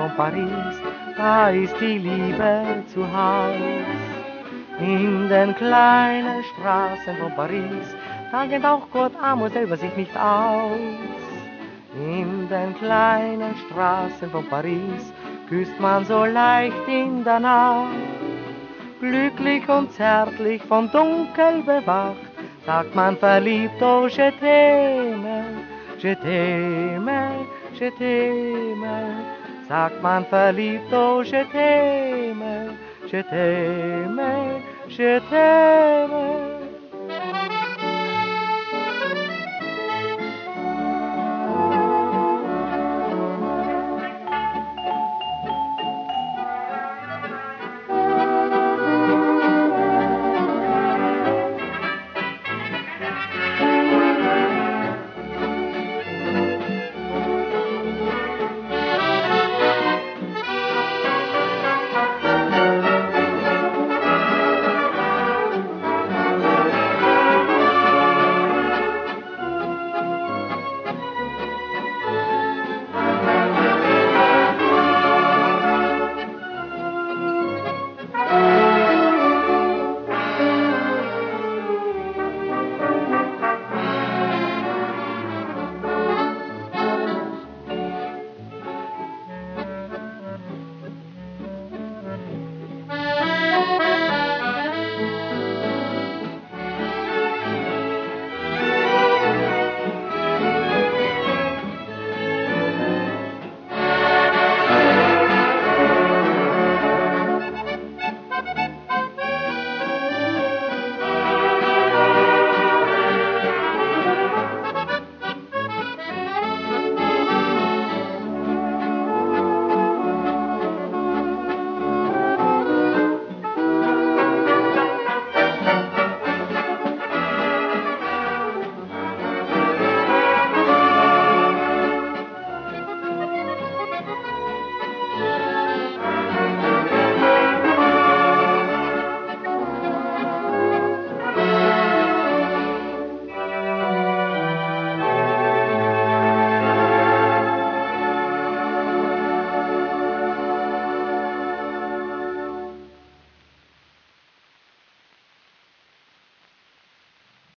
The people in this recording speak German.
von Paris, da ist die Liebe zu Haus. In den kleinen Straßen von Paris, da kennt auch Gott Amo selber sich nicht aus. In den kleinen Straßen von Paris küsst man so leicht in der Nacht. Glücklich und zärtlich vom Dunkel bewacht, sagt man verliebt, oh je t'aime, je t'aime, je t'aime. Sagt man verliebt, oh je t'aime, je t'aime, je t'aime.